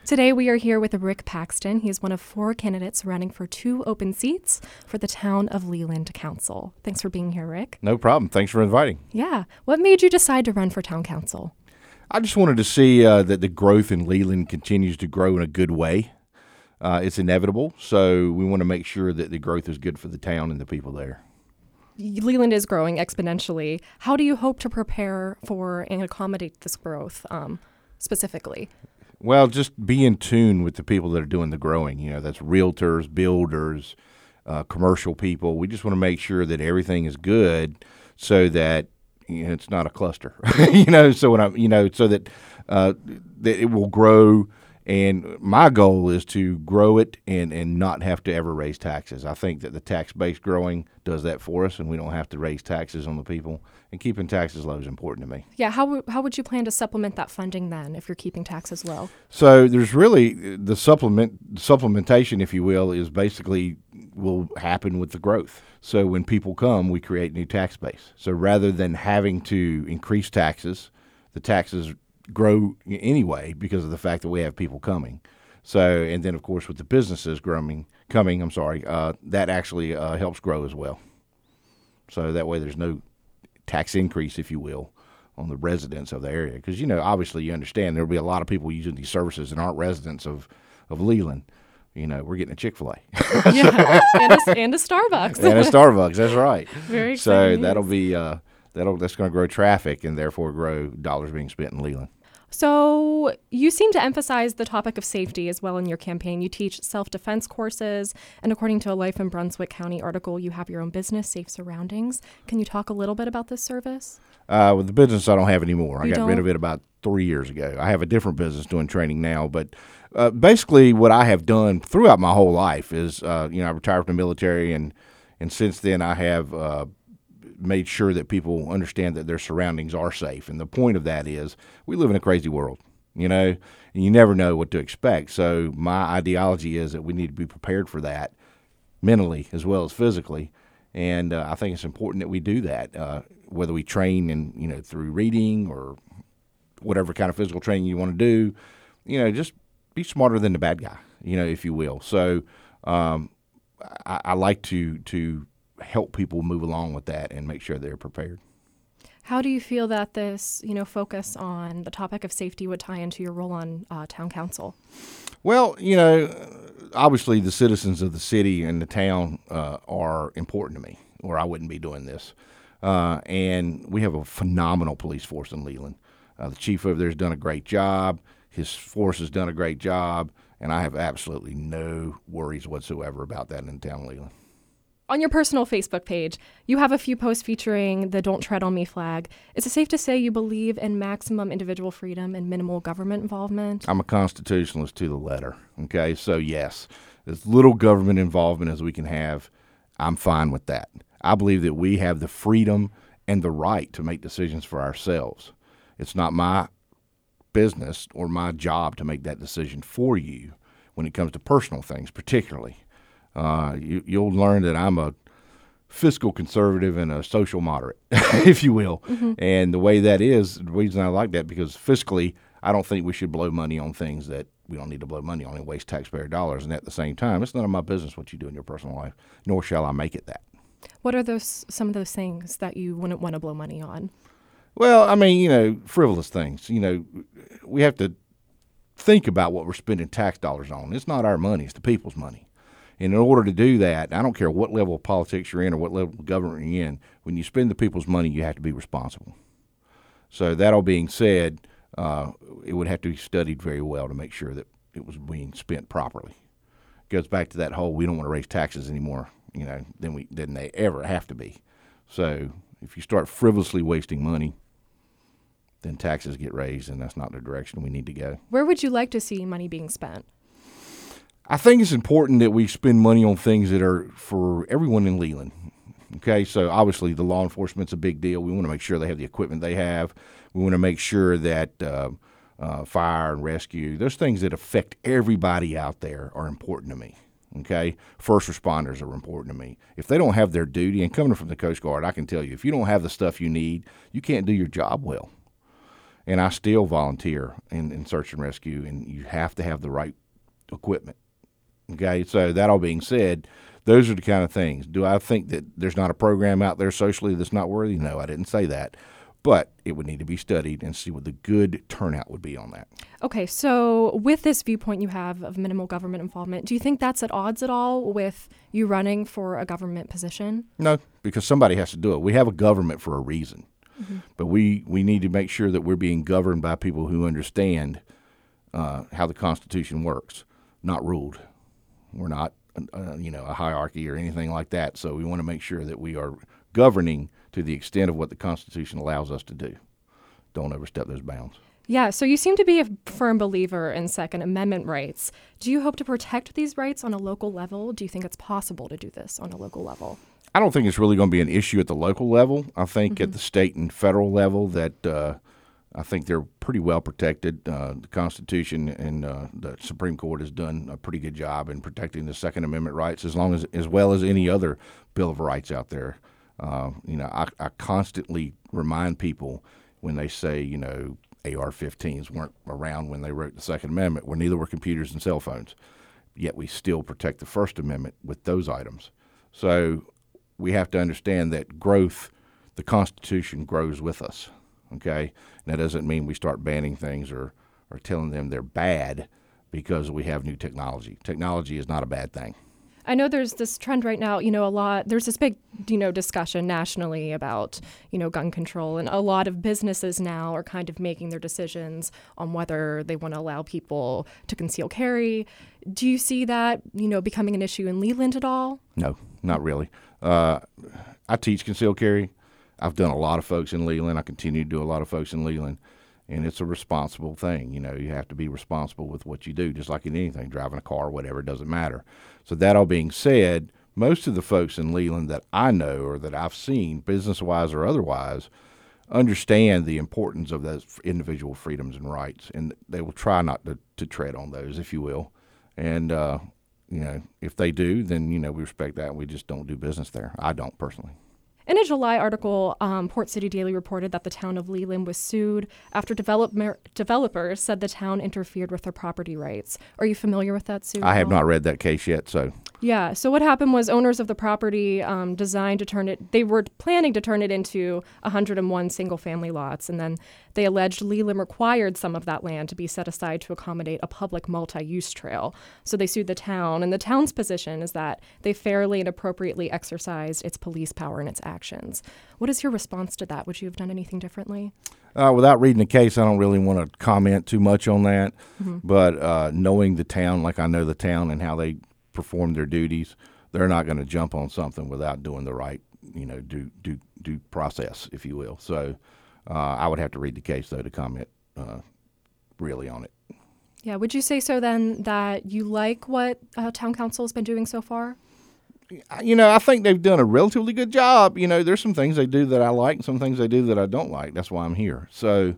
Today we are here with Rick Paxton. He is one of 4 candidates running for 2 open seats for the Town of Leland Council. Thanks for being here, Rick. No problem. Thanks for inviting. Yeah. What made you decide to run for Town Council? I just wanted to see that the growth in Leland continues to grow in a good way. It's inevitable, so we want to make sure that the growth is good for the town and the people there. Leland is growing exponentially. How do you hope to prepare for and accommodate this growth specifically? Well, just be in tune with the people that are doing the growing. You know, that's realtors, builders, commercial people. We just want to make sure that everything is good so that it's not a cluster. So that it will grow. And my goal is to grow it and not have to ever raise taxes. I think that the tax base growing does that for us, and we don't have to raise taxes on the people. And keeping taxes low is important to me. Yeah, how would you plan to supplement that funding then if you're keeping taxes low? So there's really the supplementation, if you will, is basically will happen with the growth. So when people come, we create a new tax base. So rather than having to increase taxes, the taxes grow anyway because of the fact that we have people coming. So, and then of course with the businesses coming, that actually helps grow as well. So that way there's no tax increase, if you will, on the residents of the area. Because, obviously you understand there'll be a lot of people using these services that aren't residents of Leland. We're getting a Chick-fil-A. Yeah, and a Starbucks. And a Starbucks, that's right. Very exciting. So that'll be that's going to grow traffic and therefore grow dollars being spent in Leland. So you seem to emphasize the topic of safety as well in your campaign. You teach self-defense courses, and according to a Life in Brunswick County article, you have your own business, Safe Surroundings. Can you talk a little bit about this service? With the business, I don't have anymore. I got rid of it about 3 years ago. I have a different business doing training now, but basically what I have done throughout my whole life is, I retired from the military, and since then I have made sure that people understand that their surroundings are safe. And the point of that is we live in a crazy world, and you never know what to expect. So my ideology is that we need to be prepared for that mentally as well as physically. And I think it's important that we do that, whether we train and, through reading or whatever kind of physical training you want to do, just be smarter than the bad guy, if you will. So I like to help people move along with that and make sure they're prepared. How do you feel that this, focus on the topic of safety would tie into your role on town council? Well, obviously the citizens of the city and the town are important to me, or I wouldn't be doing this. And we have a phenomenal police force in Leland. The chief over there has done a great job. His force has done a great job, and I have absolutely no worries whatsoever about that in the town of Leland. On your personal Facebook page, you have a few posts featuring the Don't Tread on Me flag. Is it safe to say you believe in maximum individual freedom and minimal government involvement? I'm a constitutionalist to the letter, okay? So, yes, as little government involvement as we can have, I'm fine with that. I believe that we have the freedom and the right to make decisions for ourselves. It's not my business or my job to make that decision for you when it comes to personal things, particularly. You'll learn that I'm a fiscal conservative and a social moderate, if you will. Mm-hmm. And the way that is, the reason I like that, because fiscally, I don't think we should blow money on things that we don't need to blow money on and waste taxpayer dollars. And at the same time, it's none of my business what you do in your personal life, nor shall I make it that. What are some of those things that you wouldn't want to blow money on? Well, frivolous things. We have to think about what we're spending tax dollars on. It's not our money. It's the people's money. And in order to do that, I don't care what level of politics you're in or what level of government you're in, when you spend the people's money, you have to be responsible. So that all being said, it would have to be studied very well to make sure that it was being spent properly. It goes back to that whole we don't want to raise taxes anymore, than they ever have to be. So if you start frivolously wasting money, then taxes get raised, and that's not the direction we need to go. Where would you like to see money being spent? I think it's important that we spend money on things that are for everyone in Leland. Okay, so obviously the law enforcement's a big deal. We want to make sure they have the equipment they have. We want to make sure that fire and rescue, those things that affect everybody out there are important to me. Okay, first responders are important to me. If they don't have their duty, and coming from the Coast Guard, I can tell you, if you don't have the stuff you need, you can't do your job well. and I still volunteer in search and rescue, and you have to have the right equipment. Okay, so that all being said, those are the kind of things. Do I think that there's not a program out there socially that's not worthy? No, I didn't say that. But it would need to be studied and see what the good turnout would be on that. Okay, so with this viewpoint you have of minimal government involvement, do you think that's at odds at all with you running for a government position? No, because somebody has to do it. We have a government for a reason. Mm-hmm. But we need to make sure that we're being governed by people who understand how the Constitution works, not ruled. We're not a hierarchy or anything like that. So we want to make sure that we are governing to the extent of what the Constitution allows us to do. Don't overstep those bounds. Yeah, so you seem to be a firm believer in Second Amendment rights. Do you hope to protect these rights on a local level? Do you think it's possible to do this on a local level? I don't think it's really going to be an issue at the local level. I think at the state and federal level that I think they're pretty well protected. The Constitution and the Supreme Court has done a pretty good job in protecting the Second Amendment rights as well as any other Bill of Rights out there. I constantly remind people when they say, AR-15s weren't around when they wrote the Second Amendment, where neither were computers and cell phones, yet we still protect the First Amendment with those items. So we have to understand that the Constitution grows with us, okay? And that doesn't mean we start banning things or telling them they're bad because we have new technology. Technology is not a bad thing. I know there's this trend right now, there's this big, discussion nationally about, gun control. And a lot of businesses now are kind of making their decisions on whether they want to allow people to conceal carry. Do you see that, becoming an issue in Leland at all? No, not really. I teach concealed carry. I've done a lot of folks in Leland. I continue to do a lot of folks in Leland. And it's a responsible thing. You have to be responsible with what you do, just like in anything, driving a car, whatever, it doesn't matter. So that all being said, most of the folks in Leland that I know or that I've seen, business-wise or otherwise, understand the importance of those individual freedoms and rights, and they will try not to tread on those, if you will. And, if they do, then, we respect that, and we just don't do business there. I don't personally. In a July article, Port City Daily reported that the town of Leland was sued after developers said the town interfered with their property rights. Are you familiar with that suit? I have not read that case yet, so. Yeah, so what happened was owners of the property they were planning to turn it into 101 single-family lots, and then they alleged Leland required some of that land to be set aside to accommodate a public multi-use trail. So they sued the town, and the town's position is that they fairly and appropriately exercised its police power in its actions. What is your response to that? Would you have done anything differently? Without reading the case, I don't really want to comment too much on that, but knowing the town like I know the town and how they perform their duties, they're not going to jump on something without doing the right, due process, if you will. So I would have to read the case, though, to comment really on it. Yeah. Would you say so then that you like what town council has been doing so far? I think they've done a relatively good job. There's some things they do that I like and some things they do that I don't like. That's why I'm here. So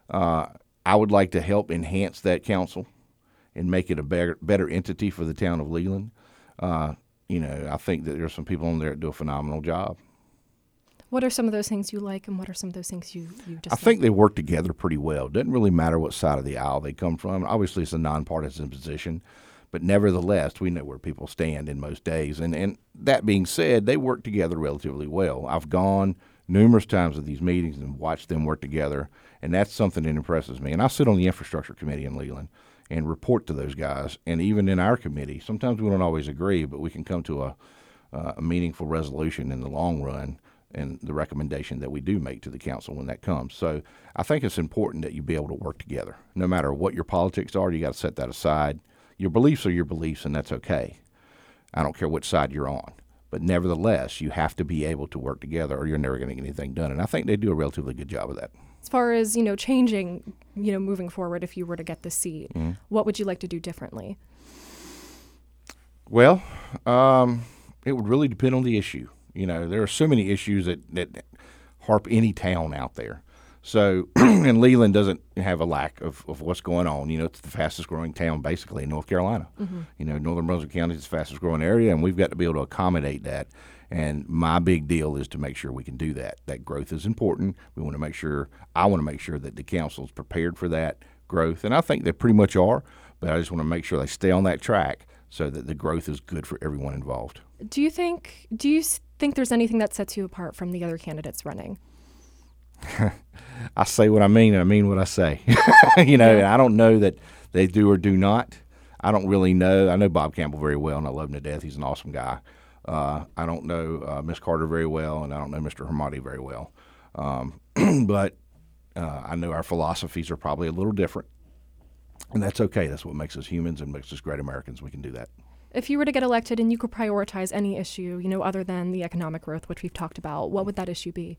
I would like to help enhance that council and make it a better entity for the town of Leland. I think that there's some people on there that do a phenomenal job. What are some of those things you like, and what are some of those things you dislike? I think they work together pretty well. It doesn't really matter what side of the aisle they come from. Obviously, it's a nonpartisan position, but nevertheless, we know where people stand in most days. And that being said, they work together relatively well. I've gone numerous times to these meetings and watched them work together, and that's something that impresses me. And I sit on the infrastructure committee in Leland and report to those guys. And even in our committee, sometimes we don't always agree, but we can come to a meaningful resolution in the long run and the recommendation that we do make to the council when that comes. So I think it's important that you be able to work together. No matter what your politics are, you got to set that aside. Your beliefs are your beliefs, and that's okay. I don't care which side you're on. But nevertheless, you have to be able to work together or you're never going to get anything done. And I think they do a relatively good job of that. As far as, changing, moving forward, if you were to get the seat, what would you like to do differently? Well, it would really depend on the issue. There are so many issues that harp any town out there. So, and Leland doesn't have a lack of what's going on. It's the fastest growing town basically in North Carolina. Northern Brunswick County is the fastest growing area, and we've got to be able to accommodate that. And my big deal is to make sure we can do that. That growth is important. I want to make sure that the council is prepared for that growth. And I think they pretty much are, but I just want to make sure they stay on that track so that the growth is good for everyone involved. Do you think there's anything that sets you apart from the other candidates running? I say what I mean, and I mean what I say. And I don't know that they do or do not. I don't really know. I know Bob Campbell very well, and I love him to death. He's an awesome guy. I don't know Miss Carter very well, and I don't know Mr. Hermati very well. But I know our philosophies are probably a little different, and that's okay. That's what makes us humans and makes us great Americans. We can do that. If you were to get elected and you could prioritize any issue, other than the economic growth, which we've talked about, what would that issue be?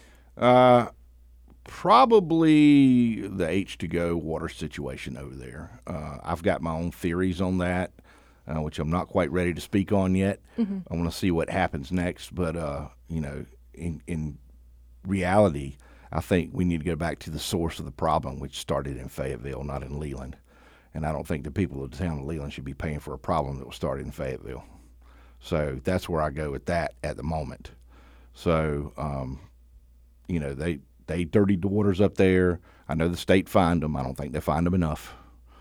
Probably the H2Go water situation over there. I've got my own theories on that, which I'm not quite ready to speak on yet. I want to see what happens next. But, in reality, I think we need to go back to the source of the problem, which started in Fayetteville, not in Leland. And I don't think the people of the town of Leland should be paying for a problem that was started in Fayetteville. So that's where I go with that at the moment. So, they dirtied the waters up there. I know the state fined them. I don't think they fined them enough.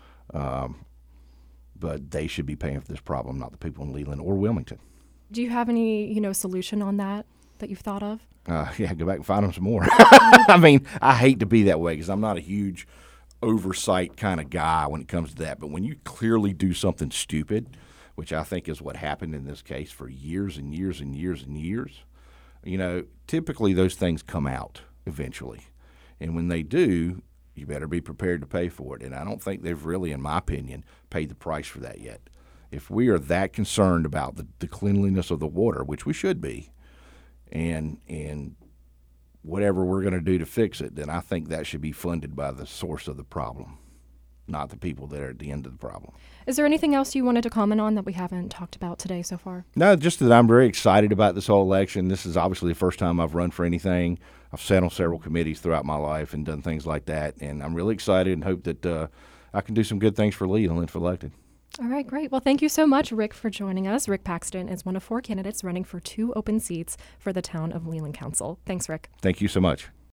But they should be paying for this problem, not the people in Leland or Wilmington. Do you have any, solution on that you've thought of? Go back and find them some more. I mean, I hate to be that way because I'm not a huge oversight kind of guy when it comes to that. But when you clearly do something stupid, which I think is what happened in this case for years and years and years and years, typically those things come out eventually. And when they do, you better be prepared to pay for it. And I don't think they've really, in my opinion, paid the price for that yet. If we are that concerned about the cleanliness of the water, which we should be, and whatever we're going to do to fix it, then I think that should be funded by the source of the problem, not the people that are at the end of the problem. Is there anything else you wanted to comment on that we haven't talked about today so far? No, just that I'm very excited about this whole election. This is obviously the first time I've run for anything. I've sat on several committees throughout my life and done things like that, and I'm really excited and hope that I can do some good things for Leland if elected. All right, great. Well, thank you so much, Rick, for joining us. Rick Paxton is one of 4 candidates running for 2 open seats for the town of Leland Council. Thanks, Rick. Thank you so much.